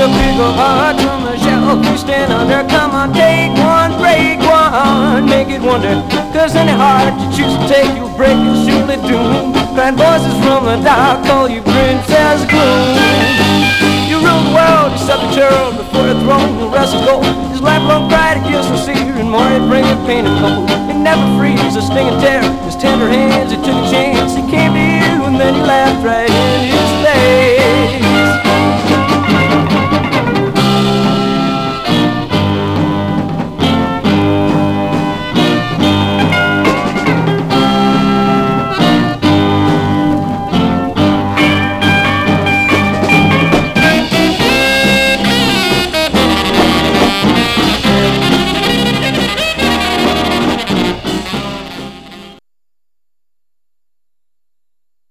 pick a heart from the shelf you stand under. Come on, take one, break one, make it wonder. Cause any heart you choose to take, you'll break it, surely doom. Crying voices from the dark call you Princess Gloom. You rule the world, you set the turtle before the throne. The rest of gold, his lifelong pride, he gives no seer. And more he'd bring it pain and cold. He never frees a sting and terror. His tender hands, he took a chance. He came to you and then he laughed right in his face.